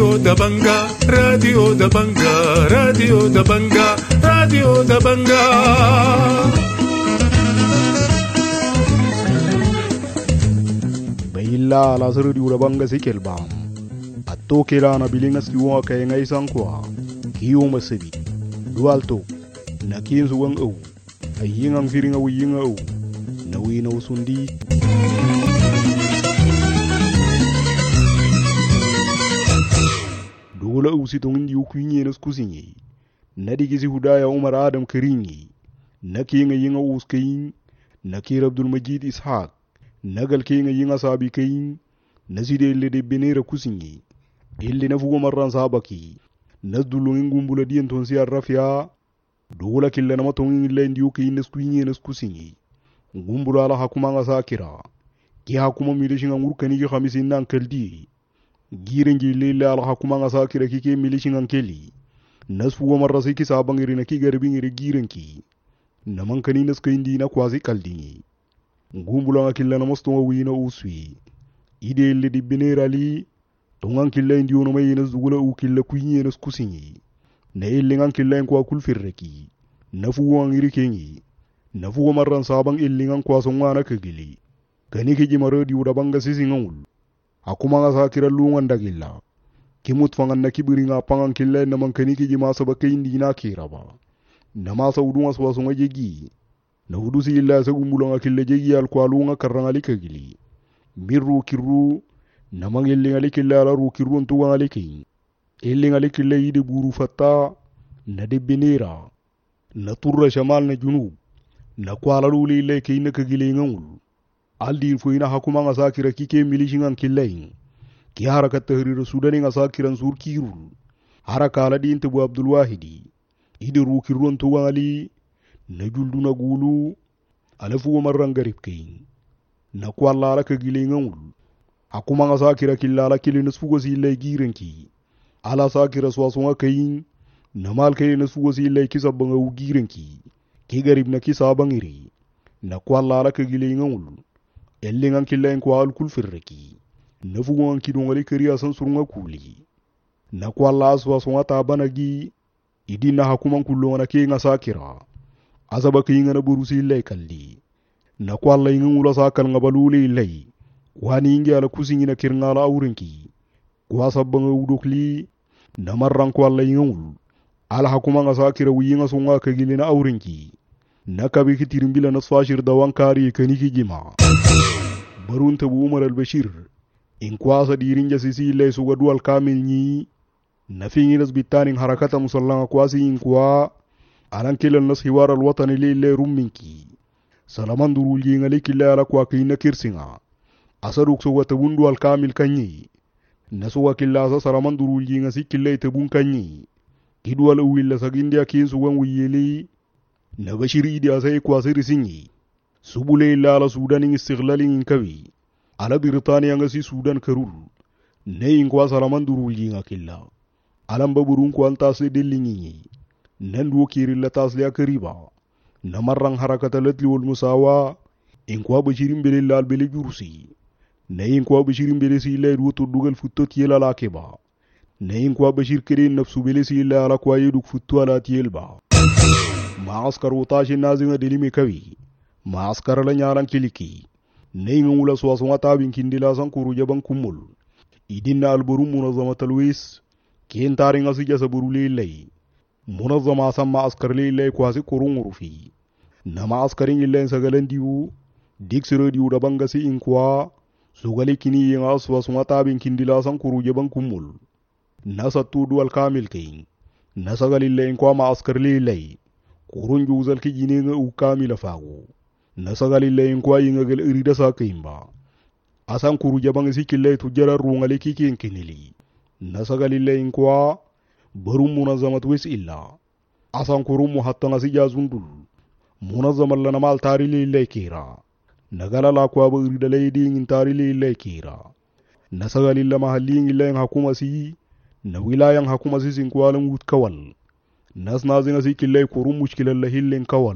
Radio da Banga, Radio da Banga, Radio da Banga, Radio da Banga. Bayilla la Radio da Banga sikelbam. Atokera na bilingas kiwa kay ngay sankwa. Kiyo masabi. Dualto. Na kinsu wang au. Ayingang firinga wiyinga au. Na wina usundi. Dola usitongin yu kuinye nas kusinye. Nadigisi hudaya Umar Adam Karinyi. Nakinga yinga uskain. Nakir Abdul Majid Ishaq. Nagal kinga yinga sabi kain. Naside ille de benera kusinye. Ille nafugo marran sabaki. Nasdulungin gumbula diyan tonsi arrafia. Dola killa nama tongin ille ndiyo kain nas kuinye nas kusinye. Gumbula ala hakuma nga sakira. Ki hakuma milishinga ngurukani ki khamisin nan kaldi. Girenji lele ala hakuma nga sakira kike milishinga nkeli. Nasfuwa marrasi ki sabangiri na ki garbingiri girenki. Namankani nas kaindi na kwazi kaldi. Gumbula nga killa namastonga wina uswi. Ide ille di benerali. Tongan killa indiyo nama yenas dugula u killa kuinye nas kusinyi. Na ille ngan killa nkwa kulfirreki. Nafuwa ngiri kenyi. Nafuwa marran sabang illingan kwa songwana kagili. Kani kiji maradi uda banga sisi ngul. Hakuma nga sakira lungan dagilla. Kimut fangan na kibiri nga pangan killa naman kani kiji masa baka indi na kiraba. Namasa udunga swasonga jegi. Na udusi illa sa gumbula nga killa jegi alkwa lunga karrangali kagili. Mirru kirru. Namang illingali killa ala ru kirru ntuwa ngali kin. Illingali killa ide buru fatta. Na debinera. Na turra shamal na junub. Na kwala luli ile ke ina kagile ngul aldi fo ina hakuma nga sakira kike milishingan killain ki harakat tahrir sudani nga sakiran surkirul haraka ala din tabu Abdul Wahidi ide rukirun to wali na juldu na gulu alafu marran garib kain na kwala ala kagile ngul hakuma nga sakira killala kilin sugo si ile girenki ala sakira swasonga kain na mal kain sugo si ile kisabanga u girenki ki garib na ki sabangiri na kwalla ala kagile ngul ellingan killa en kwal kul firreki na fugon ki dongali kariya san surunga kuli na kwalla aswa songa tabanagi idina hakuman kullo na ki nga sakira azaba ki nga na burusi lay kalli na kwalla ngula sakal ngabaluli lay wani ngi ala kusingi na kirngala awrenki kwa sabanga udokli na marran kwalla ngul ala hakuma nga sakira wiyinga songa kagile na awrenki nakabi ki tirimbila na swashir da wankari kaniki jima barun tabu Umar al-Bashir in kwasa dirinja sisi ile suga dual kamil ni na fingi nas bitanin harakata musallanga kwasi in kwa alan kilan nas hiwar al-watani ile rumminki salaman durul yi ngali kila ala kwa kina kirsinga asaruk suga tabun dual kamil kanyi nasuga kila asa salaman durul yi ngasi kila tabun kanyi kidwal uwilla sagindia kin sugan wiyeli na Bashir idi asay kwasiri sinyi subule illa ala Sudan istiglalin kawi ala Britania ngasi Sudan karul ne in kwa salaman durul yinga killa alam baburun ko antasle delingi nan do kirilla tasle akriba na marran harakata latli wal musawa in kwa Bashirin belil al beli jursi ne in kwa Bashirin beli si lay woto dugal futot yela la keba ne in kwa Bashir kire nafsu beli si la ala kwa yeduk futu ala tielba maaskar utashi nazinga dilimi kawi maaskar la nyaran kiliki neingula swaswa tabin kindila san kuru jaban kumul idinna alburum munazzama talwis kin taringa sija saburuli lay munazzama sama askar lay kwasi kurun rufi na maaskarin illen sagalan diu diksiro diu da bangasi inkwa sugali kini yin aswaswa tabin kindila san kuru jaban kumul nasatu dual kamil kain nasagali lay kwa maaskar lay kurun juzal ki jine nga u kamila fago nasagali lay kwa yinga gel irida sa kaimba asan kuru jabang sikille tu jara rungali ki kinkinili nasagali lay kwa barum munazzamat wis illa asan kuru muhattana si jazundul munazzamal lana mal tarili lay kira nagala la kwa ba irida lay di ngin tarili lay kira nasagali la mahalli ngilla hakuma si na wilayan hakuma si sin kwalan wut kawal nas nazinga si killay kurum mushkilal la hillin kawal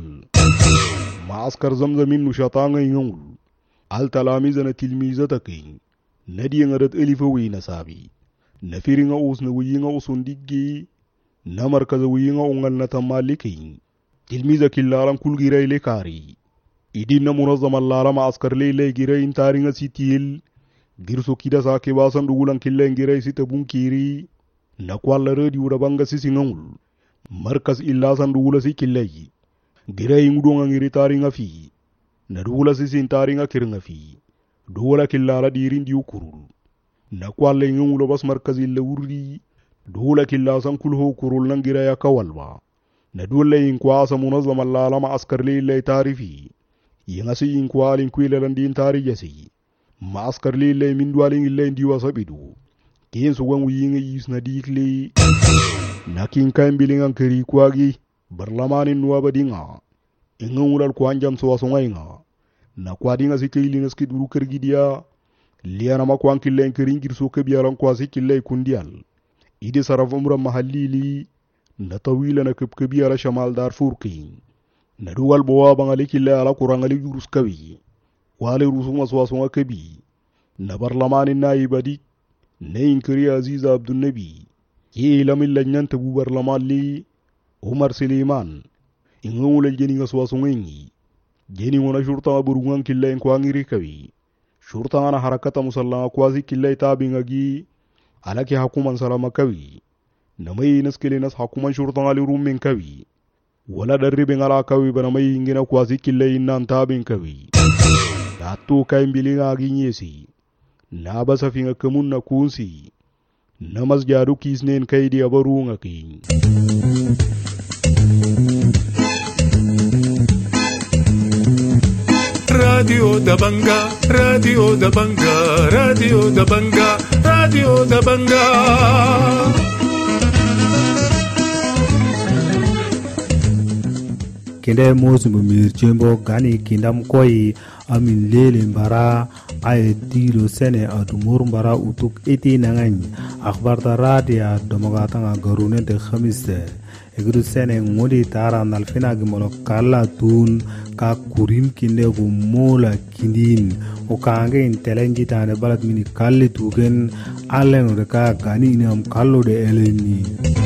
maaskar zamzamin nushatanga yungul al talamizana tilmizataki nadi ngarat elifa wi nasabi na firinga us na wuyinga usun diggi na markaza wuyinga ungal na tamaliki tilmiza killalan kul giray le kari idin na munazzama lala ma askar le giray intaringa sitil girso kida sake basan dugulan killen giray sita bunkiri na kwalla redi wura banga sisi ngul markas illa san dugula si killay giray ngudonga ngiri taringa fi na dugula sisi intaringa kirnga fi dugula killala dirin diukurul na kwalle ngul bas markas illa wurdi dugula killa san kulho kurul nangira ya kawalba na dole in kwasa munazzama lala ma askar le tarifi yingasi in kwalin kwilalan din tariyasi ma askar le min dwalin ille ndi wasabidu kin su wan wiyinga yisna dikle nakin kan bilingan kari kwagi barlamanin nuwa badinga ingan wulal kwanjam so wasongainga na kwadinga sikilin ski duru kergidia liana makwan killen kerin girso kebiyalan kwasi kille kundial ide saraf umra mahallili na tawila na kebiyala shamal darfur kin na duwal bowa bangali kille ala kurangali jurus kawi wale rusuma swasonga kebi na barlamanin naibadi na inkari aziza abdul nabi ye lamil lanyan tabu barlaman li umar suleiman ingul jeni ngaswasongi jeni wona shurta burungan kille en kwangiri kawi shurta ana harakata musallama kwazi kille tabingagi alaki hakuman salama kawi namai naskele nas hakuman shurta ali rumin kawi wala darribe ngala kawi bana mai ingina kwazi kille innan tabin kawi datu kai bilinga ginyesi na basa finga kamun na kunsi na masjadu kisnen kai di abarunga kin Radio da Banga, Radio da Banga, Radio da Banga, Radio da Banga. Kende mosu mumir chembo gani kindam koi amin lele mbara ay tiro sene adumur mbara utuk eti nangan akhbar ta radia domagata nga garune de khamise egru sene ngodi tara nalfina gimolo kala tun ka kurim kinde go mola kindin o kange intelenji tane balat mini kalli tugen allen de ka gani inam kallo de eleni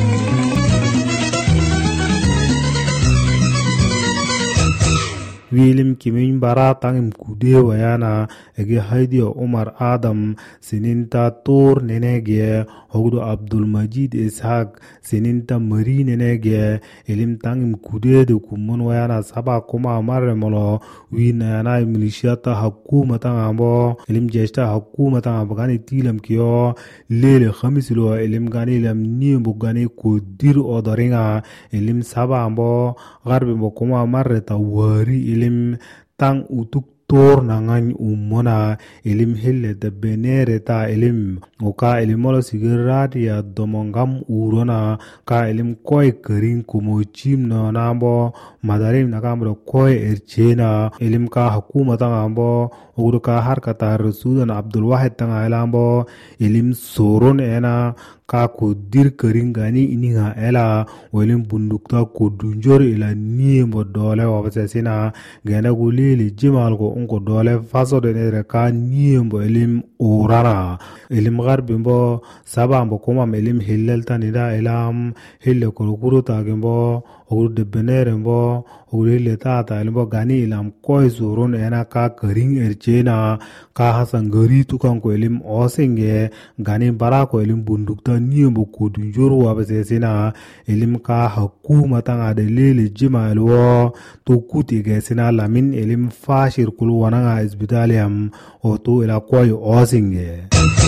William Kimin bara tangim kude wayana ege haidio Omar Adam sininta tor nenege hogdo Abdul Majid Ishaq sininta mari nenege elim tangim kude de kumon wayana saba kuma marre molo winayana milishata hukumata ngambo elim jeshta hukumata ngambo gani tilam kiyo lele khamisilo elim gani lam nimbo gani kudir odoringa elim saba ambo garbe mo kuma marre tawari elim tang utuk tor nangan umona elim hille de benere ta elim oka elimolo sigirati ya domongam urona ka elim koy kerin kumo chimno nambo madarim nakamro koy erchena elim ka hukuma tangambo uruka harkata Sudan Abdul Wahid tanga elambo elim soron ena ka kudir kerin gani ininga ela welim bundukta kudunjor ila niembo dole wabasesina gena gulili jimal ko unko dole faso de nere ka niembo elim orara elim garbimbo sabambo kuma elim hillel tanida elam hille kurukuru tagembo ogur de benerembo ogur hille tata elimbo gani ilam koy soron ena ka kerin erchena ka hasan gari tukan ko elim osenge gani barako elim bundukta niembo kudunjor wabasesina elim ka hukuma tanga de lele jimalwo to kuti gesina lamin elim fashir kulu wananga isbitaliam o to ila koy osenge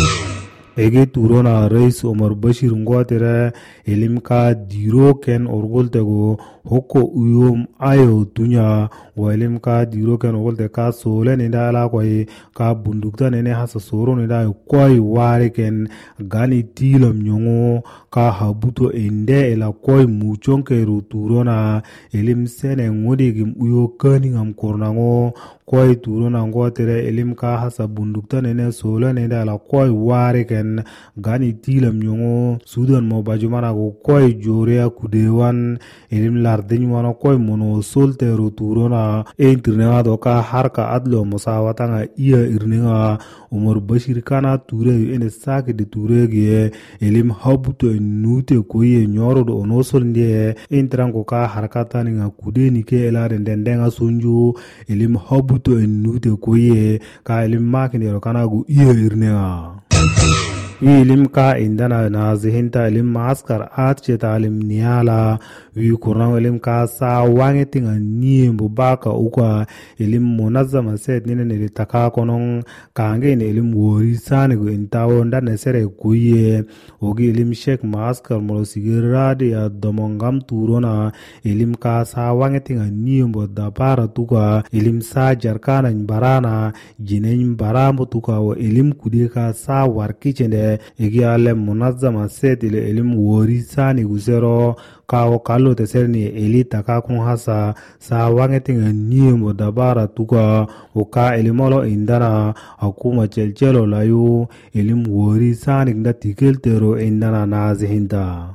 ege turona Rais Omar Bashir ngotere elim ka diro ken orgoltego hoko uyom ayo tunya wa elim ka diro ken orgolte ka sole nida ala koy ka bundukta nene hasa soro nida koy ware ken gani tilam nyongo ka habuto ende ela koy muchonke turona elim sene ngodi gim uyo kani ngam kornango koy turona ngotere elim ka hasa bundukta nene sole nida ala koy ware ken gani tilam nyongo Sudan mo bajumana go koy jorea kudewan elim la ardin wana koy mono solte ruturona internet do ka harka adlo musawatanga iya irninga Umar Bashir kana ture ene sake de ture ge elim habuto nute koye nyoro do no sonde entrango ka harkata ninga kudeni ke elare ndendenga sunju elim habuto nute koye ka elim makini ro kana gu iya irninga ilim ka indana na zihinta ilim maskar atche talim niala wi kurang ilim ka sa wange tinga niembo baka uka ilim munazzama set nina nili taka konong kange ni ilim wori sani gu intawo ndane sere kuye ogi ilim shek maskar molo sigirade ya domongam turona ilim ka sa wange tinga niembo dabara tuka ilim sa jarkana barana jinen barambo tuka wa ilim kudeka sa warkichende igi ale munazzama set ile ilim wori sani gusero kawo kallo te serni eli taka kun hasa sa wangetinga niembo dabara tuka uka elimolo indana akuma chelchelo layu ilim wori sani nda tikeltero indana nazihinta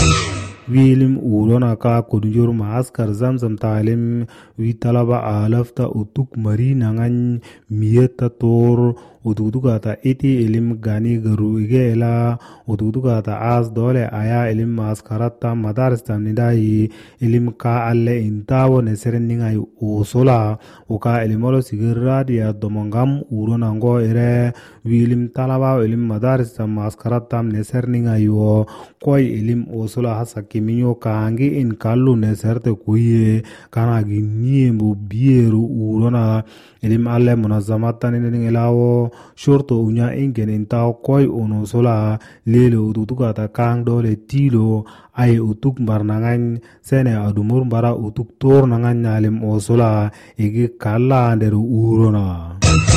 wilim urona ka kudunjur maaskar zamzam talim wi talaba alafta utuk mari nangan miyeta tor utugata iti ilim gani garu igela utugata as dole aya ilim maskarata madaristam nidai ilim ka alle intawo neseren ningai usola uka ilimolo sigirradia domongam urona ngo ere wilim talaba ilim madaristam maskaratam neser ningai yo koy ilim usola hasaki minyo kangi in kallu neserte kuye kana giniembo bieru urona ilim alle munazamata ningelawo shorto unya ingen intaw koy ono sola lele utugata kang dole tilo ay utuk barnangan sene adumur bara utuk tor nangan nyalim osola igi kala nderu urona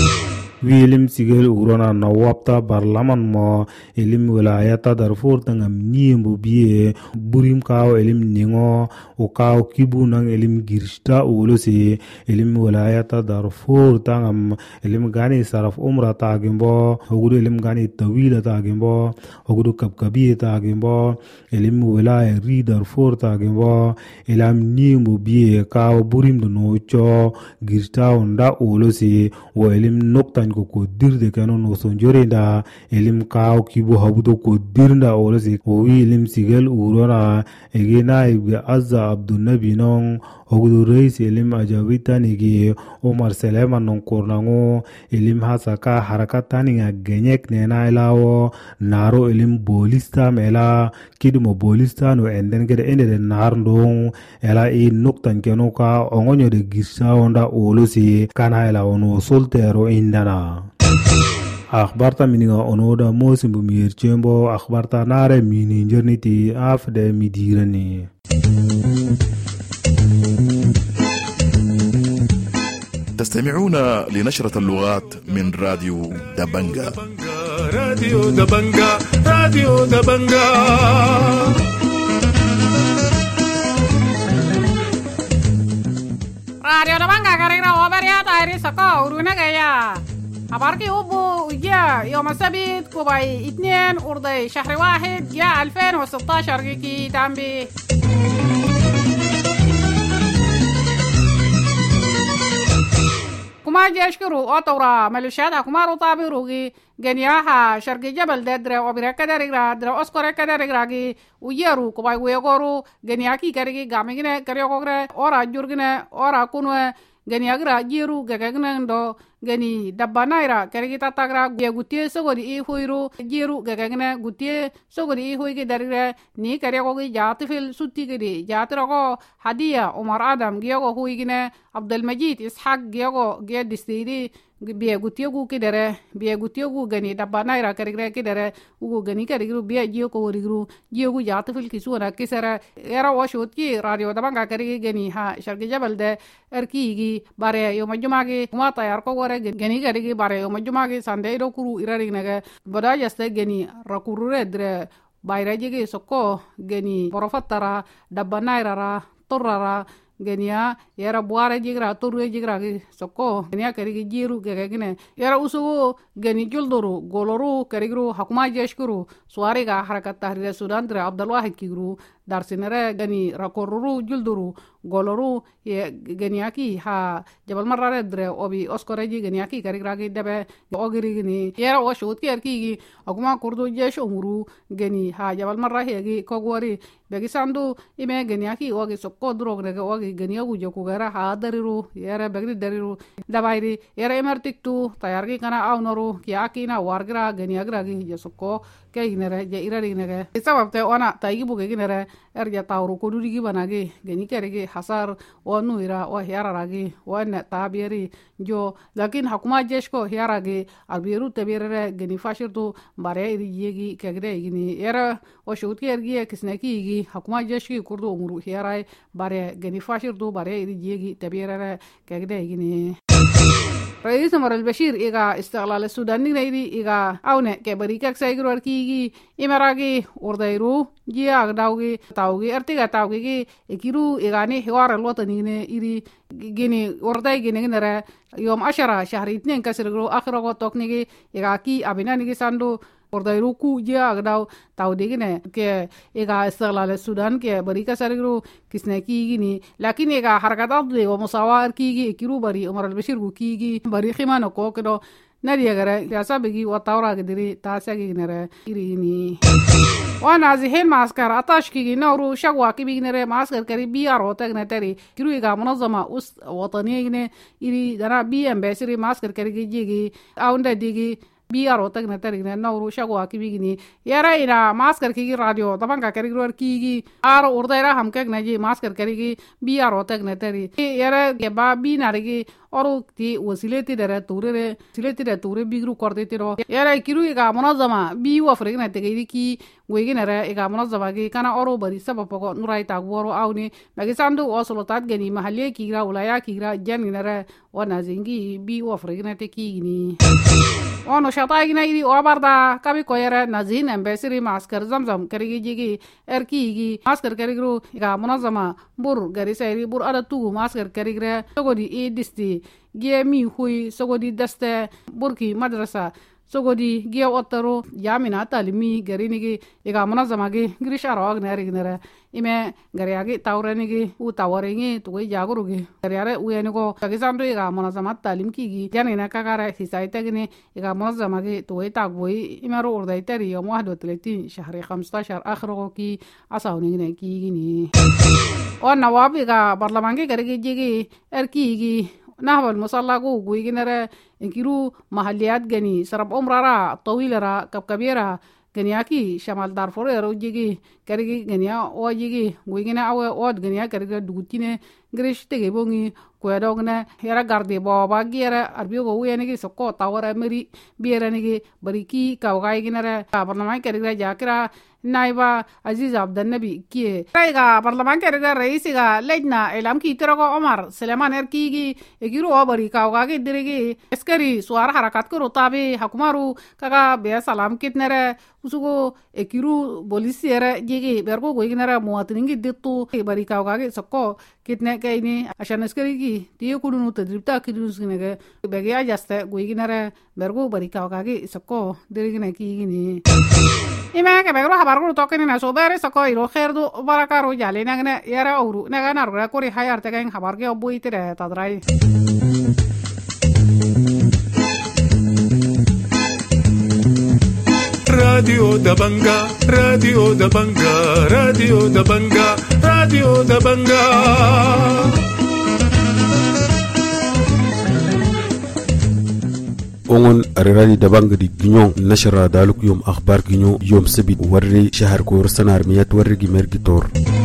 wilim sigel urona na wapta barlaman mo ilim wilayata Darfur tangam niembo bie burim kaw ilim ningo o kaw kibu nang ilim girsta ulosi ilim wilayata Darfur tangam ilim gani saraf umra tagimbo ogudu ilim gani tawila tagimbo ogudu kapkabi tagimbo ilim wilaya ri Darfur tagimbo ilam niembo bie kaw burim do nocho girsta onda ulosi wo ilim noktan ko dirde kanu no sonjorinda elim kaw kibu habudo ko dirnda olasi o wi elim sigel urona egena ibe azza abdunnabi non ogudu reis elim ajawitani gi Omar Seleman non kornango elim hasaka harakatani genyek nena ilawo naro elim bolista mela kidumo bolista no enden gede ende narndong ela e noktan kenuka ongonyo de gisa onda olosi kana ela ono soltero indana akhbarta miniga onoda mosimbu mirchembo akhbarta nare mini jerniti afde midirani تستمعون لنشرة اللغات من راديو دبنجا راديو دبنجا راديو دبنجا Radio Dabanga karena obaria tayri saka uruna gaya. Abarki ubu uja يوم السبت كوباي 2 أرضي شهر 1 يا 2016 كي تامبي. كما جاشكرو أطورا ملوشات كما رطابيروغي جنياها شرقي جبل درا وبرا كدرغرا درا أسكورا كدرغراغي ويرو كوباي ويغورو جنياكي كاريغي غاميغنا كاريوغرا أورا جورغنا أورا كونوا جنياغرا جيرو غاغنا ندو gani dabba naira kare kita tagra gutie sogori e hoiro jiru gagagna gutie sogori e hoige darira ni kare ko jaati fil sutti gede jaatro ko hadiya Umar Adam giyogo hoigine Abdul Majid Ishaq giyogo ge distiri biya gutie gu kidere biya gutie gu gani dabba naira kare kidere ugo gani kare biya jiyo ko rigru jiyo gu jaati fil kisuna kisara era washot ki radio dabanga kare gani ha shargi jabal de erki gi bare yo majumage ma tayar ko geni gari bare o majuma ge sande do kuru irari naga boda jaste geni rakuru redre bayra jege sokko geni profatara dabba naira torara genia yara buare jigra torre jigra ge sokko genia kari jiru ge gene yara usugo geni julduru goloru karigru hakuma jeshkuru suari ga harakat tahrir sudan dra abdul wahid kigru darsinere gani rakoruru julduru goloru ye geniaki ha jabal marare dre obi oskoreji geniaki karigragi debe ogiri gini yera o shut kerki aguma kurdu jesh umuru geni ha jabal marrahe gi kogwari begi sandu ime geniaki ogi sokko drogre ogi geniagu joku gara ha dariru yera begi dariru dabairi yera emertiktu tayargi kana awnoru kiaki na wargira geniagra gi jesokko keinere je irarinere sababte ona taygi buge ginere erja tawru kodurigi banagi geni kerigi hasar wonu ira o hiararagi wonne tabiri jo lakin hakuma jeshko hiaragi albiru tabirere geni fashirtu bare iri yegi kegre igini era o shutki ergi kisneki igi hakuma jeshki kurdu umuru hiarai bare geni fashirtu bare iri yegi tabirere kegre igini رئيس عمر البشير إيجا استقلال السودان نيجي إيجا أونه كبريكك سايقرار كيجي إمراجي وردايرو جيا داوجي تاوجي أرتيجا تاوجي إكيرو إيجاني حوار الوطني إيري جيني ورداي جيني نرى يوم 10 شهر 2 كسرقرو آخر وقت نيجي إيجا كي أبينا نيجي ساندو وردايرو كو جيا داو تاودي جيني كي إيجا استقلال السودان كي بريكا سايقرو كيسنا كيجي لكن إيجا حركات أضلي ومساواة كيجي إكيرو بري عمر البشير كيجي bari khimano ko kedo nari agara ya sabigi wa tawra gediri tasagi nere irini wana zihin maskar atashki ginawru shagwa kibignere maskar kari biar otak neteri kiru ga munazama us watani ne iri dana bi ambassador maskar kari gigi aunda digi biar otak neteri ne nawru shagwa kibigini yara ina maskar kigi radio tabanga kari gro kigi aro urdaira hamkek naji maskar kari gi biar otak neteri yara ke ba bi narigi oru ti wasileti dere turere sileti de ture bigru korte tiro yara kiru ga munazama bi wa fregna tegiri ki weginere ga munazama gi kana oru bari sabako nurai tagworo awni magi sandu osolotat geni mahalle ki gra ulaya ki gra janinere wana zingi bi wa fregna te ki ni ono shata gina iri obarda kabi koyere nazin ambassador masker zamzam kerigi jigi erki gi masker kerigru ga munazama bur gari sayri bur ada tu masker kerigre sogodi e disti gemi hui sogodi daste burki madrasa sogodi gie ottaro yamina talimi garinigi iga munazama gi grisharo agneri gnere ime gariagi tawrenigi u tawarengi tuwe jagurugi gariare uyenigo kagisandu iga munazama talim kigi janina kagara hisaitagini iga munazama gi tuwe tagwoi imeru urdaitari yom 31 شهر 15 akhro ki asawnigine kigini on nawab iga barlamangi garigi jigi erkigi نهب المصلى جنرا إنكرو محليات جني سرب عمرها طويلة كبيرة جنياكي شمال دارفور روجيجي كريجي جنيا واجيجي ويجينا أو واد جنيا كريجي دوتينه غريش تجيبوني كويدوغنا هيرا غاردي بابا غيرا أربيو غويانيجي سكو تاورا مري بيرانيجي بريكي كاوغاي جنرا برنامج كريجي جاكرا نائبة عزيز عبد النبي كي رايغا برلمان كريغا رئيسيغا لجنة إعلام كي ترغو عمر سليمان إركيغي إجيرو أبري كاوغاكي ديريغي اسكري سوار حركات كرو تابي حكومارو كاكا بيا سلام كتنرى وسوغو إكيرو بوليسيرا جيغي بيرغو غويغنرى مواطنينغي ديتو بري كاوغاكي سكو كتنة كايني عشان اسكريغي تيو كودونو تدريبتا كيدونسكينيغي بيغي أجاستا غويغنرى بيرغو بري كاوغاكي سكو ديريغي كيغيني إما كبيرو حبارو توكني نسوبر سكو يرو خيردو بركارو جالي نغنا يرا أورو نغنا رغلا كوري حيار تكين حباركي أبوي تره تدراي راديو دبنجا راديو دبنجا راديو دبنجا راديو دبنجا أون راديو دبنجا دي جنيون نشر دالك يوم أخبار جنيون يوم سبت وري شهر كورسان أرميات وري جمرجي تور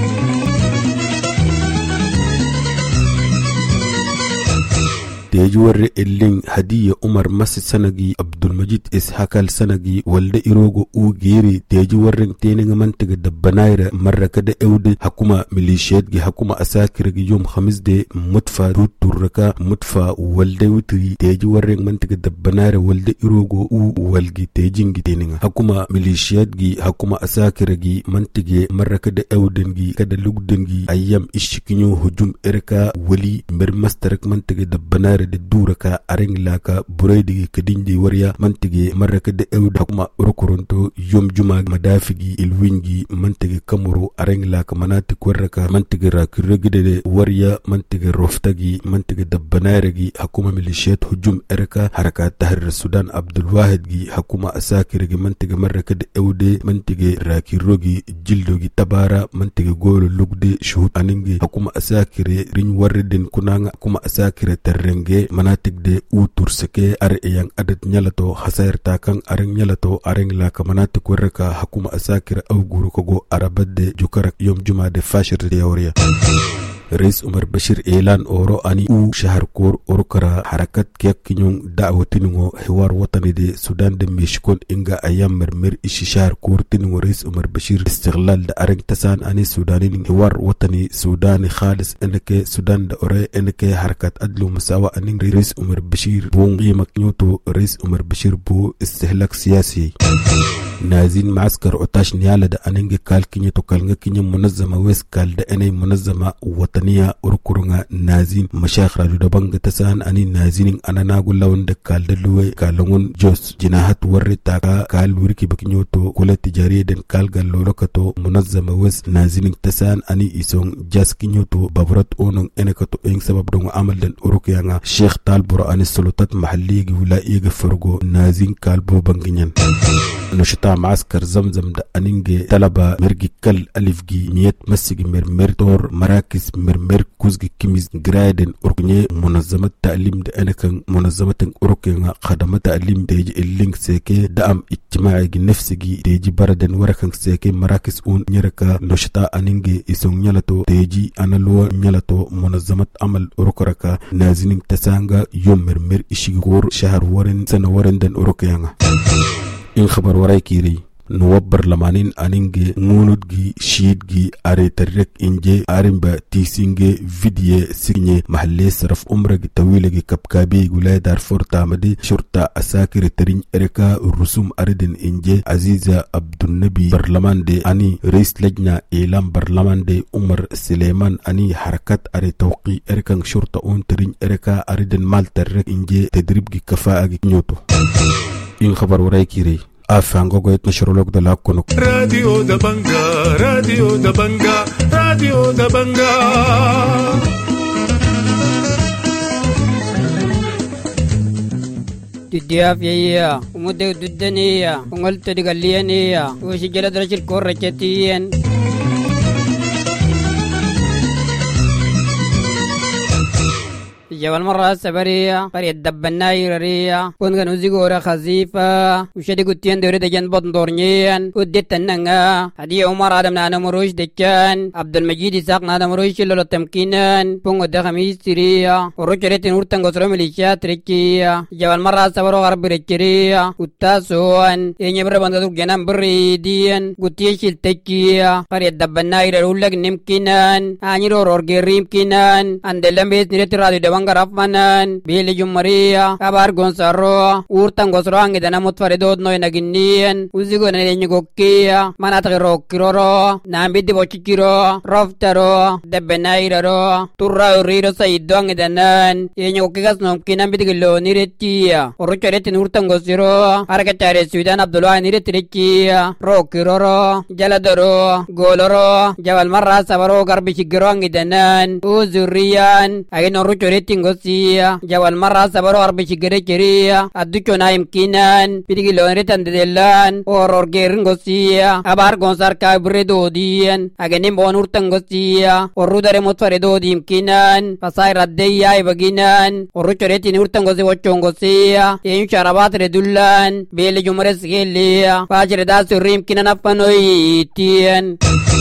تيجور اللين هدية عمر مسجد سنجي عبد المجيد إسحاق السنجي ولد إيروغو أو غيري تيجور تينغ منطقة دبنايرة مرة كده أود حكومة ميليشيات جي حكومة أساكر جي يوم 5 دي مدفع روت تركا مدفع ولد وتري تيجور منطقة دبنايرة ولد إيروغو أو والجي تيجينجي تينغ حكومة ميليشيات جي حكومة أساكر جي منطقة مرة كده أودن جي كده لوكدن جي أيام إشكينيو هجوم إركا ولي مرمسترك منطقة دبنايرة de duraka areng laka buraydi kadinji wariya mantige maraka de ewda kuma urukurunto yom juma madafigi ilwingi mantige kamuru areng laka manati kwarraka mantige rakirregide de wariya mantige roftagi mantige dabbanaregi hakuma milishiyat hujum eraka harakat tahrir sudan abdul wahid gi hakuma asakiregi mantige maraka de ewde mantige rakirrogi jildogi tabara mantige golo lugde shuhud aningi hakuma asakire riñ warridin kunanga kuma asakire terrenge manatik de uturseke ar yang adat nyalato hasair takang areng nyalato areng la kamanatik warraka hakuma asakire awguru kogo arabadde jukarak yom juma de fashir de yawriya رئيس عمر بشير إعلان أورو أني أو شهر كور أوركرا حركات كيك كنيون دعوة تنو حوار وطني دي سودان دي ميشكون إنغا أيام مرمر إشي شهر كور تنو رئيس عمر بشير استغلال دا أرنج تسان أني سوداني حوار وطني سوداني خالص إنك سودان دا أوري إنك حركات أدلو مساوى أني رئيس عمر بشير بون قيمة نيوتو رئيس عمر بشير بو استهلاك سياسي نازين معسكر عطاش نيالة دا أنينجي كال كيني توكالنغا كيني منظمة ويس كال دا أني منظمة وطنية أركورنغا نازين مشايخ رادو دا بانغ تسان أني نازين أنا ناقول لون دا كال دا لوي كالونغون جوس جناحات وري تاكا كال وريكي بكنيوتو كولة تجارية دن كال غال لولوكتو منظمة ويس نازين تسان أني إسون جاس كينيوتو بابرات أونون إنكتو إنك سبب دونغ عمل دن أروكيانا شيخ تالبورا أني السلطات محلية ولاية فرغو نازين كال بو بانغينيان نشطا معسكر زمزم دا أنينجي طلبة مرجي كل ألفجي ميت مسجي مرمرتور مراكز مرمر كوزجي كيميز جرايدن أوركني منظمة تعليم دا أنا كان منظمة أوركنا خدمة تعليم تيجي اللينك سيكي دعم اجتماعي نفسجي تيجي بردن وركن سيكي مراكز أون نيركا نشطا أنينجي إسون نيلتو تيجي أنا لو نيلتو منظمة عمل أوركركا نازنين تسانغا يوم مرمر إشيغور شهر ورن سنة ورن دن أوركيانا إن خبر وراي كيري نوبر لمانين أنينجي نونودجي شيدجي أري ترك إنجي أريمبا تيسينجي فيديو سيني محلي صرف عمرك طويلة كبكابي ولاية دارفور تامدي شرطة أساكر ترين إريكا الرسوم أريدن إنجي عزيزة عبد النبي برلمان دي أني رئيس لجنة إعلام برلمان دي عمر سليمان أني حركات أري توقي إريكا شرطة أون ترين إريكا أريدن مال ترك إنجي تدريبجي كفاءة نيوتو إن خبر وراي كيري أفانغو قويت نشرولوك دلاك كنوك راديو دبنجا راديو دبنجا راديو دبنجا تدياف يا ومدو ددنيا وقلت دقليانيا وشجلة درج الكورة كتين جوال مرة سبرية فريد دبنا يريا ونغن وزيغورا خزيفة وشدي قتين دوري دجان بطن دورنيان وديت النغا هدي عمر آدم نانا مروش دجان عبد المجيد إساق نانا مروش لولو تمكينان بونغو دخمي سيريا وروش ريتين ورطن غسرو مليشات ركيا جوال مرة سبرو غرب ركيريا وطاسوان إني بربان جنان بريدين قتيش التكيا فريد دبنا يرولك نمكينان آني رور غيريم كينان عندلم بيس نريت رادي دوان Rafmanan Billy Jumaria Kabar Gonzaro Urtan Gosrang Dana Mutfaridod no Naginian Uzigo Nengokia Manatero Kiroro Nambi de Bochikiro Roftaro Debenairo Turra Rido Saidong Danan Yenyokigas no Kinambidilo Niretia Orocharetin Urtan Gosiro Arcatare Sudan Abdullah Niretia Rokiroro Jaladoro Goloro Javal Marra Savaro Garbishigirong Danan Uzurian Ageno Ruchoretin Gosia Jawal Marra Sabaro Arbishigere Cheria Aducho Naim Kinan Pidigilon Retan Delan or Geringosia Abar Gonzar Cabredo Dian Aganim Bonurtan Gosia or Rudare Motfaredo Dim Kinan Pasai Radeya Baginan or Ruchoretin Urtangosi Wachongosia Yen Charabat Redulan Bele Jumres Gelia Pajredas Rim Kinanapanoi Tian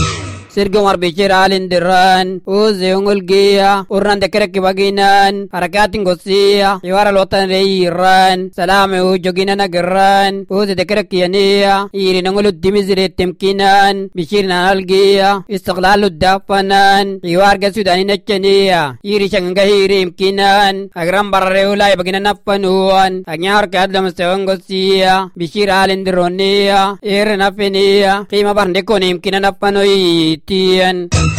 Sergio Marbechir Alindiran, Uzeungul Gia, Uran de Kerek Baginan, Arakatin Gosia, Yuara Lotan Reiran, Salame Ujogina Nagaran, Uze de Kerekiania, Irinangulu Dimizire Temkinan, Bishir Nalgia, Istiklalu Dapanan, Yuarga Sudani Nachania, Irishangahirim Kinan, Agram Barreula Baginapanuan, Agnar Kadlam Sewangosia, Bishir Alindironia, Irenafenia, Kima Barnekonim Kinanapanoi. Tian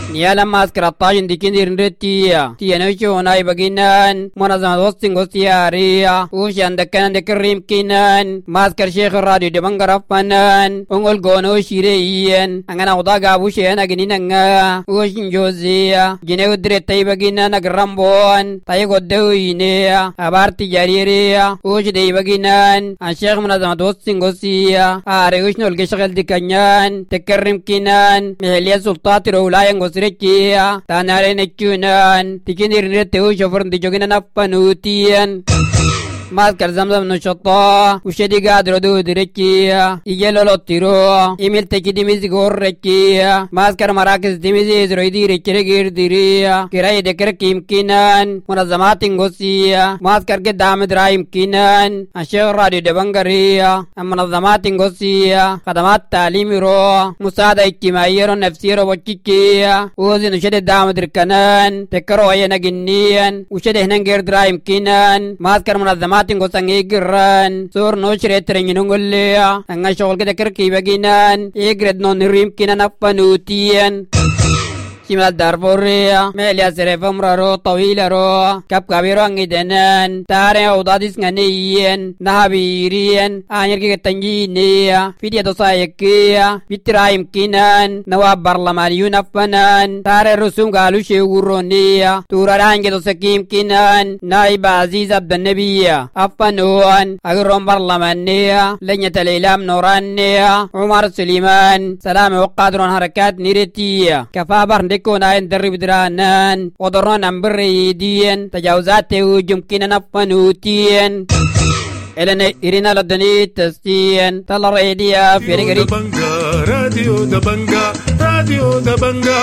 نيالا ماسكر الطاجن دي كندير نرتيا تيانوشو ناي بغينان منظمة وستين غستياريا وشان دكان دكريم كينان ماسكر شيخ الراديو دي بانغرافانان ونقول غونو شيريين انغانا وضاقا بوشينا جنينا وشن جوزيا جنيو دريتاي بغينان اقرامبون تايقو دوينيا ابارتي جاريريا وش دي بغينان الشيخ منظمة وستين غستيا وشنو القشغل دي كنان تكرم كينان مهلية سلطاتي رولايان غسريكيا تانارين الجنان تكينير نرتو شفرن دي جوغينا نفانوتيان ماسكر زمزم نشطا وشدي قادر دو دريكيا يجلو لطيرو إيميل تكيدي ميزيغور ركيا ماسكر مراكز ديميزي زرويدي ركيرغير ديريا كراي دكرك يمكنان منظمات انغوسيا ماسكر قدام درا يمكنان الشيخ راديو دبنغريا منظمات انغوسيا خدمات تعليمي رو مساعدة اجتماعية رو نفسية رو وچيكيا وزي نشد دام دركنان تكرو اينا جنيا وشد هننغير درا يمكنان ماسكر منظمات tinggo sangigiran sur no shretre nginungulya anga shol ke dekar ki baginan e grade non rim kinan apanutian كما دارفوريا ميليا سرفم رارو طويل رو كاب كابيرو انجدنان تاري اوداديس غنيين نهابيرين آنيركي تنجينيا فيديا دوسايكيا بيترايم كينان نواب برلمانيون افنان تاري رسوم غالو شيورونيا تورارانجي دوسكيم كينان نايب عزيز عبد النبي افنوان اغرون برلمانيا لنية الإعلام نورانيا عمر سليمان سلام وقادرون حركات نيرتيا كفا برندك كونا يندرب درانان ودرون امبريدين تجاوزات وجمكنا نفنوتين إلنا إرنا لدني تستين تلا ريديا في رجري راديو دبنجا راديو دبنجا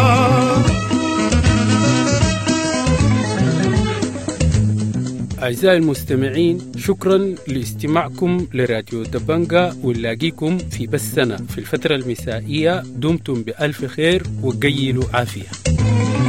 أعزائي المستمعين، شكرا لاستماعكم لراديو دبنجا، ونلاقيكم في بثنا في الفترة المسائية. دمتم بألف خير وقيلوا عافية.